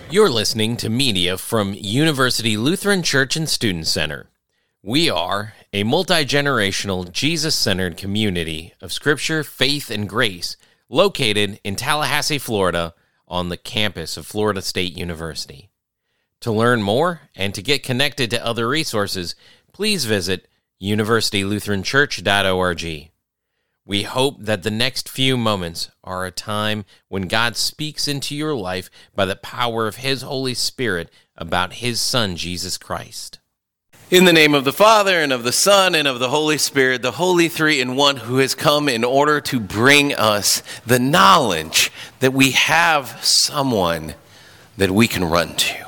You're listening to media from University Lutheran Church and Student Center. We are a multi-generational, Jesus-centered community of Scripture, faith, and grace located in Tallahassee, Florida, on the campus of Florida State University. To learn more and to get connected to other resources, please visit universitylutheranchurch.org. We hope that the next few moments are a time when God speaks into your life by the power of His Holy Spirit about His Son, Jesus Christ. In the name of the Father, and of the Son, and of the Holy Spirit, the Holy Three in One, who has come in order to bring us the knowledge that we have someone that we can run to.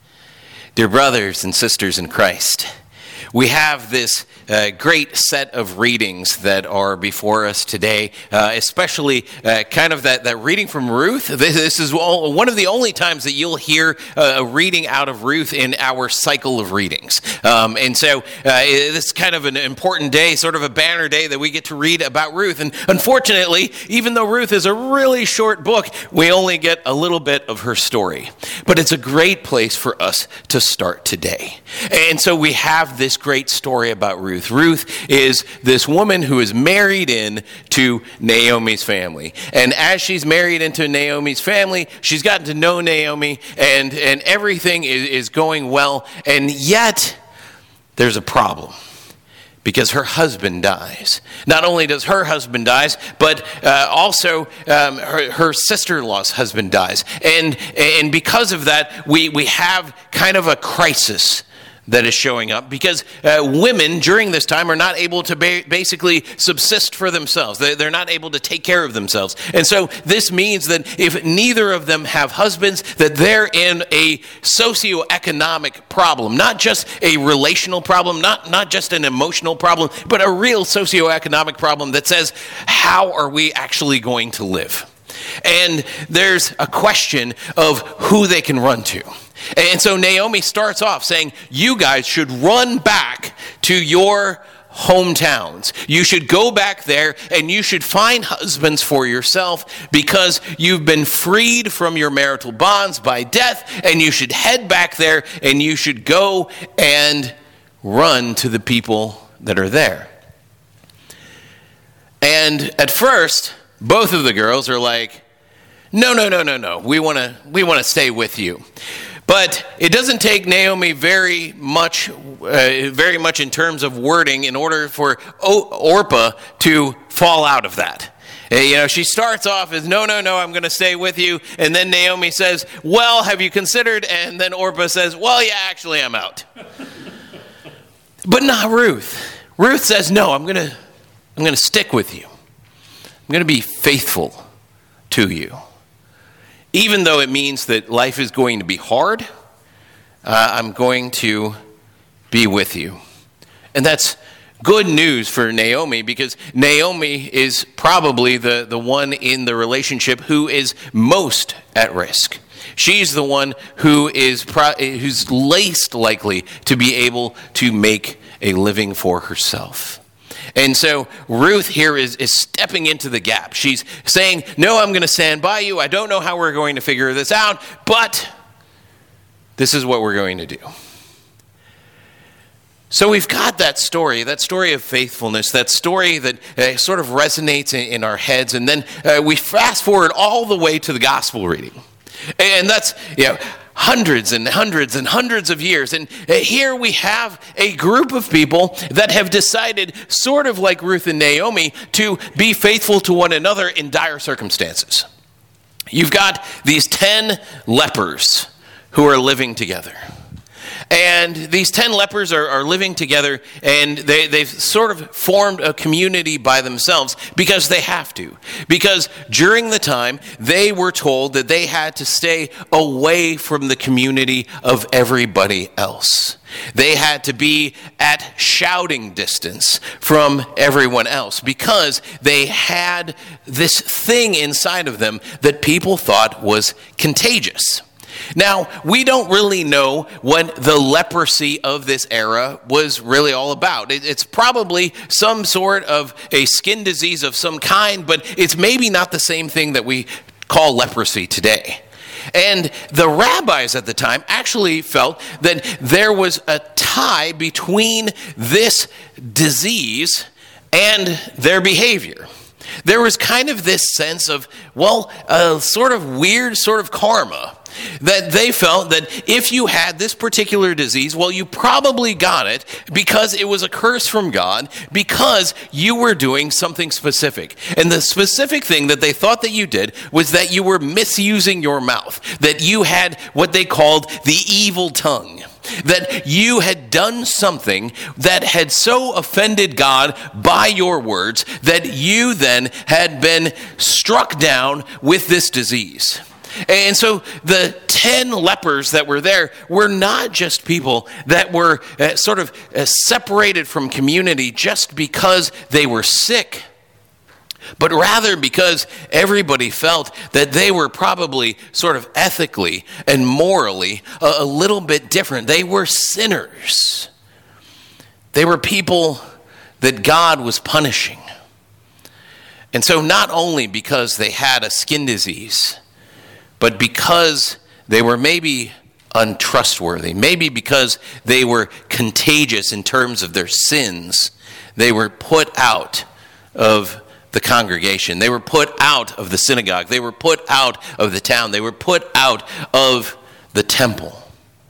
Dear brothers and sisters in Christ, we have this great set of readings that are before us today, especially kind of that reading from Ruth. This is one of the only times that you'll hear a reading out of Ruth in our cycle of readings. And so this is kind of an important day, sort of a banner day that we get to read about Ruth. And unfortunately, even though Ruth is a really short book, we only get a little bit of her story. But it's a great place for us to start today. And so we have this great story about Ruth. Ruth is this woman who is married in to Naomi's family. And as she's married into Naomi's family, she's gotten to know Naomi, and everything is going well. And yet, there's a problem. Because her husband dies. Not only does her husband die, but also her sister-in-law's husband dies. And because of that, we have kind of a crisis that is showing up, because women during this time are not able to basically subsist for themselves. They're not able to take care of themselves. And so this means that if neither of them have husbands, that they're in a socioeconomic problem, not just a relational problem, not just an emotional problem, but a real socioeconomic problem that says, how are we actually going to live? And there's a question of who they can run to. And so Naomi starts off saying, you guys should run back to your hometowns. You should go back there and you should find husbands for yourself, because you've been freed from your marital bonds by death, and you should head back there and you should go and run to the people that are there. And at first, both of the girls are like, no. We want to stay with you. But it doesn't take Naomi very much in terms of wording in order for Orpah to fall out of that. She starts off as, no, I'm going to stay with you. And then Naomi says, well, have you considered? And then Orpah says, well, yeah, actually, I'm out. But not Ruth. Ruth says, no, I'm going to stick with you. I'm going to be faithful to you. Even though it means that life is going to be hard, I'm going to be with you. And that's good news for Naomi, because Naomi is probably the one in the relationship who is most at risk. She's the one who's least likely to be able to make a living for herself. And so Ruth here is stepping into the gap. She's saying, no, I'm going to stand by you. I don't know how we're going to figure this out, but this is what we're going to do. So we've got that story of faithfulness, that story that sort of resonates in our heads. And then we fast forward all the way to the gospel reading. And that's, hundreds and hundreds and hundreds of years. And here we have a group of people that have decided, sort of like Ruth and Naomi, to be faithful to one another in dire circumstances. You've got these 10 lepers who are living together. And these 10 lepers are living together, and they've sort of formed a community by themselves because they have to. Because during the time, they were told that they had to stay away from the community of everybody else. They had to be at shouting distance from everyone else because they had this thing inside of them that people thought was contagious. Now, we don't really know what the leprosy of this era was really all about. It's probably some sort of a skin disease of some kind, but it's maybe not the same thing that we call leprosy today. And the rabbis at the time actually felt that there was a tie between this disease and their behavior. There was kind of this sense of, a sort of weird sort of karma, that they felt that if you had this particular disease, you probably got it because it was a curse from God, because you were doing something specific. And the specific thing that they thought that you did was that you were misusing your mouth, that you had what they called the evil tongue, that you had done something that had so offended God by your words that you then had been struck down with this disease. And so the 10 lepers that were there were not just people that were separated from community just because they were sick, but rather because everybody felt that they were probably sort of ethically and morally a little bit different. They were sinners. They were people that God was punishing. And so not only because they had a skin disease, but because they were maybe untrustworthy, maybe because they were contagious in terms of their sins, they were put out of the congregation. They were put out of the synagogue. They were put out of the town. They were put out of the temple.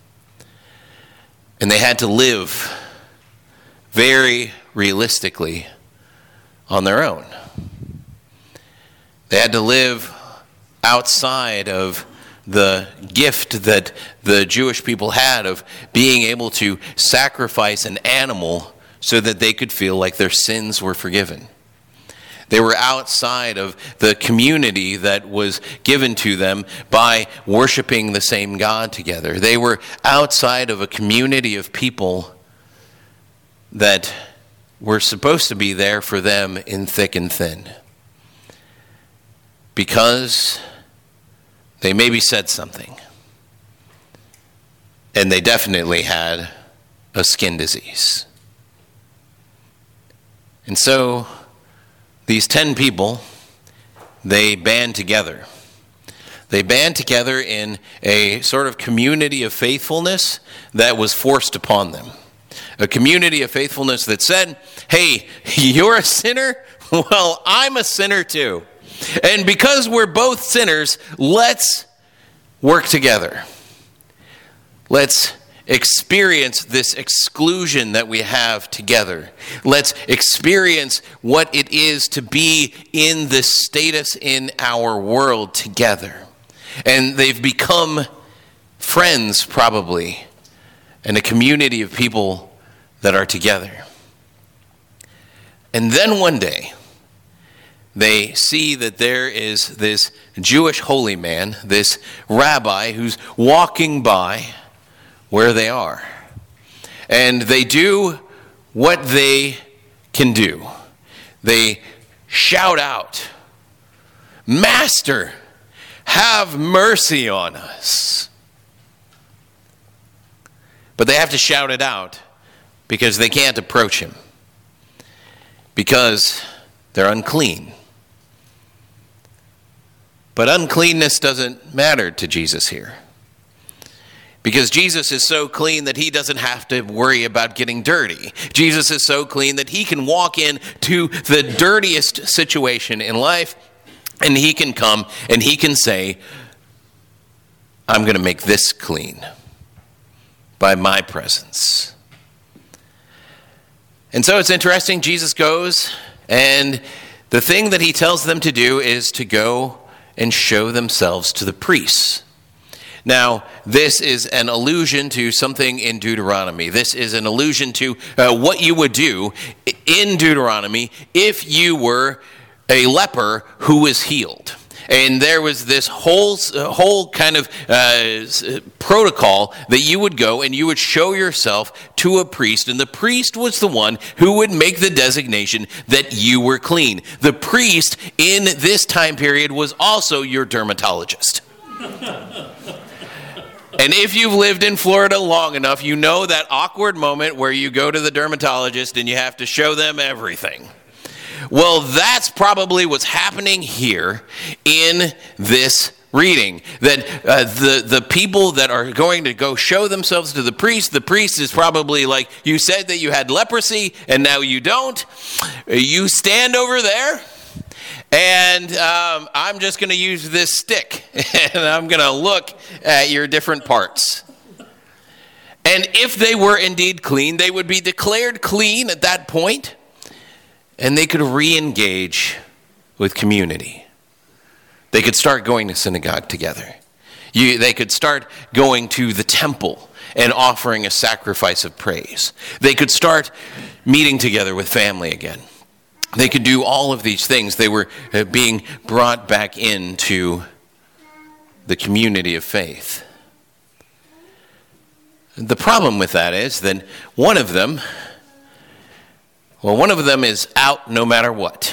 And they had to live very realistically on their own. They had to live outside of the gift that the Jewish people had of being able to sacrifice an animal so that they could feel like their sins were forgiven. They were outside of the community that was given to them by worshiping the same God together. They were outside of a community of people that were supposed to be there for them in thick and thin, because they maybe said something, and they definitely had a skin disease. And so these 10 people, they band together. They band together in a sort of community of faithfulness that was forced upon them. A community of faithfulness that said, hey, you're a sinner? Well, I'm a sinner too. And because we're both sinners, let's work together. Let's experience this exclusion that we have together. Let's experience what it is to be in this status in our world together. And they've become friends, probably, and a community of people that are together. And then one day, they see that there is this Jewish holy man, this rabbi, who's walking by where they are. And they do what they can do. They shout out, "Master, have mercy on us." But they have to shout it out because they can't approach him, because they're unclean. But uncleanness doesn't matter to Jesus here, because Jesus is so clean that he doesn't have to worry about getting dirty. Jesus is so clean that he can walk into the dirtiest situation in life, and he can come and he can say, I'm going to make this clean by my presence. And so it's interesting, Jesus goes, and the thing that he tells them to do is to go and show themselves to the priests. Now, this is an allusion to something in Deuteronomy. This is an allusion to what you would do in Deuteronomy if you were a leper who was healed. And there was this whole kind of protocol that you would go and you would show yourself to a priest. And the priest was the one who would make the designation that you were clean. The priest in this time period was also your dermatologist. And if you've lived in Florida long enough, you know that awkward moment where you go to the dermatologist and you have to show them everything. Well, that's probably what's happening here in this reading that the people that are going to go show themselves to the priest is probably like, you said that you had leprosy and now you don't. You stand over there and I'm just going to use this stick and I'm going to look at your different parts. And if they were indeed clean, they would be declared clean at that point, and they could re-engage with community. They could start going to synagogue together. They could start going to the temple and offering a sacrifice of praise. They could start meeting together with family again. They could do all of these things. They were being brought back into the community of faith. The problem with that is that one of them is out no matter what.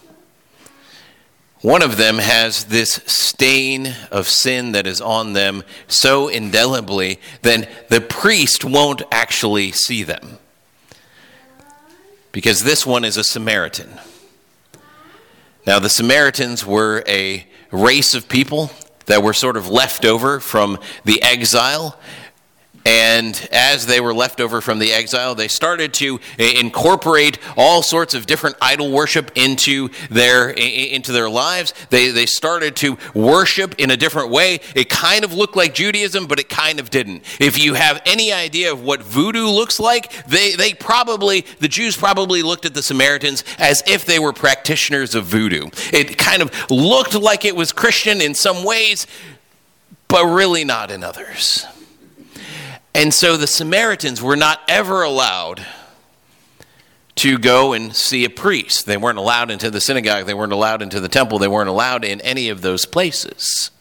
One of them has this stain of sin that is on them so indelibly that the priest won't actually see them. Because this one is a Samaritan. Now, the Samaritans were a race of people that were sort of left over from the exile. And as they were left over from the exile, they started to incorporate all sorts of different idol worship into their lives. They started to worship in a different way. It kind of looked like Judaism, but it kind of didn't. If you have any idea of what voodoo looks like, the Jews probably looked at the Samaritans as if they were practitioners of voodoo. It kind of looked like it was Christian in some ways, but really not in others. And so the Samaritans were not ever allowed to go and see a priest. They weren't allowed into the synagogue. They weren't allowed into the temple. They weren't allowed in any of those places.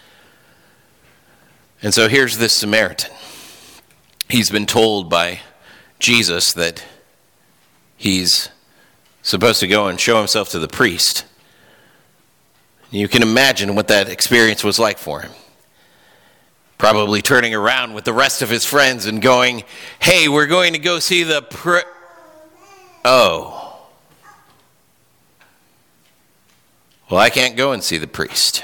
And so here's this Samaritan. He's been told by Jesus that he's supposed to go and show himself to the priest. You can imagine what that experience was like for him. Probably turning around with the rest of his friends and going, hey, we're going to go see the Oh. Well, I can't go and see the priest.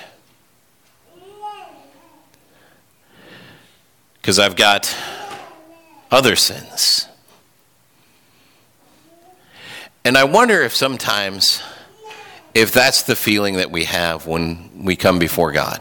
Because I've got other sins. And I wonder if sometimes, if that's the feeling that we have when we come before God.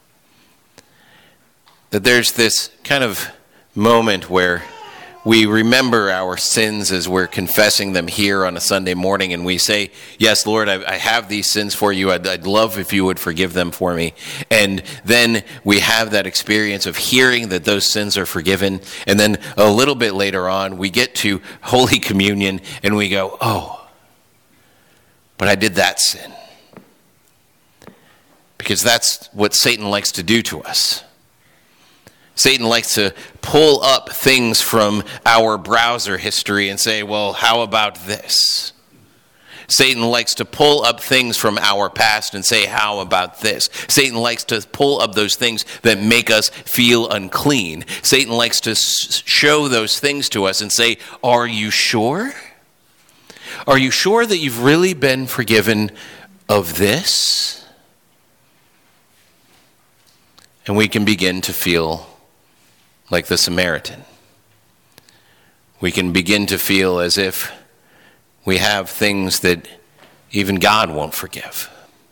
That there's this kind of moment where we remember our sins as we're confessing them here on a Sunday morning, and we say, yes, Lord, I have these sins for you. I'd love if you would forgive them for me. And then we have that experience of hearing that those sins are forgiven. And then a little bit later on, we get to Holy Communion, and we go, oh, but I did that sin. Because that's what Satan likes to do to us. Satan likes to pull up things from our browser history and say, well, how about this? Satan likes to pull up things from our past and say, how about this? Satan likes to pull up those things that make us feel unclean. Satan likes to show those things to us and say, are you sure? Are you sure that you've really been forgiven of this? And we can begin to feel like the Samaritan. We can begin to feel as if we have things that even God won't forgive.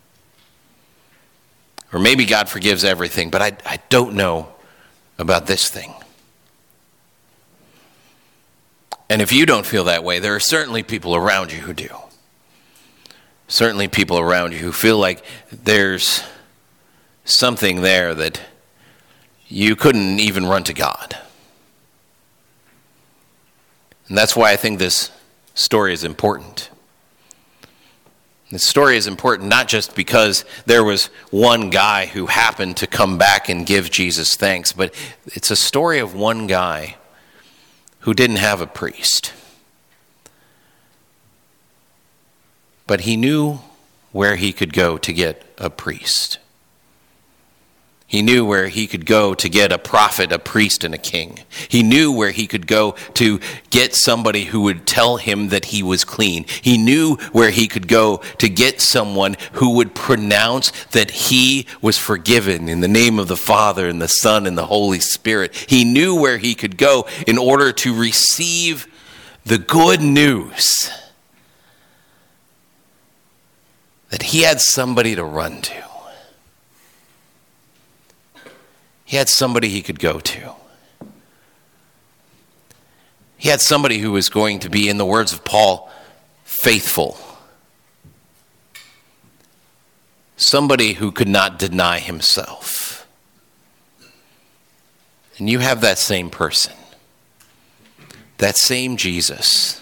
Or maybe God forgives everything, but I don't know about this thing. And if you don't feel that way, there are certainly people around you who do. Certainly people around you who feel like there's something there that you couldn't even run to God. And that's why I think this story is important. This story is important not just because there was one guy who happened to come back and give Jesus thanks, but it's a story of one guy who didn't have a priest. But he knew where he could go to get a priest. He knew where he could go to get a prophet, a priest, and a king. He knew where he could go to get somebody who would tell him that he was clean. He knew where he could go to get someone who would pronounce that he was forgiven in the name of the Father and the Son and the Holy Spirit. He knew where he could go in order to receive the good news that he had somebody to run to. He had somebody he could go to. He had somebody who was going to be, in the words of Paul, faithful. Somebody who could not deny himself. And you have that same person. That same Jesus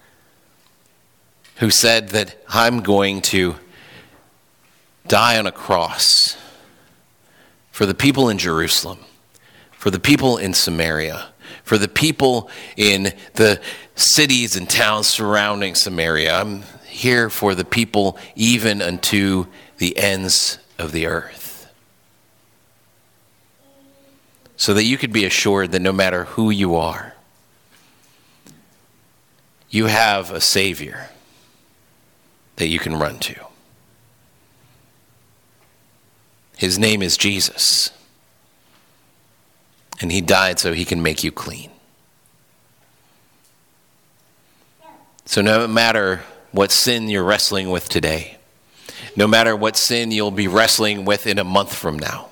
who said that I'm going to die on a cross for the people in Jerusalem, for the people in Samaria, for the people in the cities and towns surrounding Samaria. I'm here for the people even unto the ends of the earth. So that you could be assured that no matter who you are, you have a Savior that you can run to. His name is Jesus. And he died so he can make you clean. So no matter what sin you're wrestling with today, no matter what sin you'll be wrestling with in a month from now,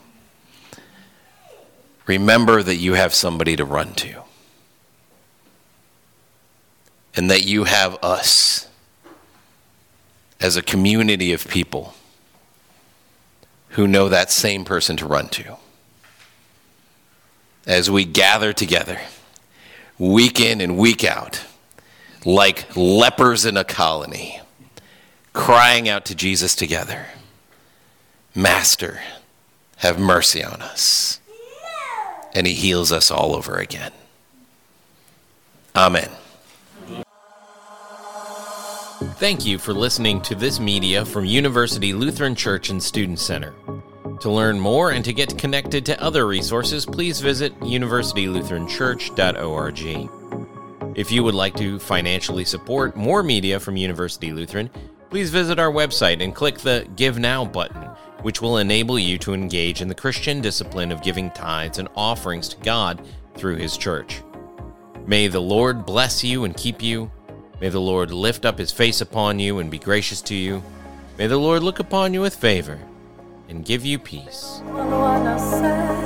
remember that you have somebody to run to. And that you have us as a community of people who know that same person to run to. As we gather together, week in and week out, like lepers in a colony, crying out to Jesus together, Master, have mercy on us. And he heals us all over again. Amen. Thank you for listening to this media from University Lutheran Church and Student Center. To learn more and to get connected to other resources, please visit universitylutheranchurch.org. If you would like to financially support more media from University Lutheran, please visit our website and click the Give Now button, which will enable you to engage in the Christian discipline of giving tithes and offerings to God through his church. May the Lord bless you and keep you. May the Lord lift up his face upon you and be gracious to you. May the Lord look upon you with favor and give you peace.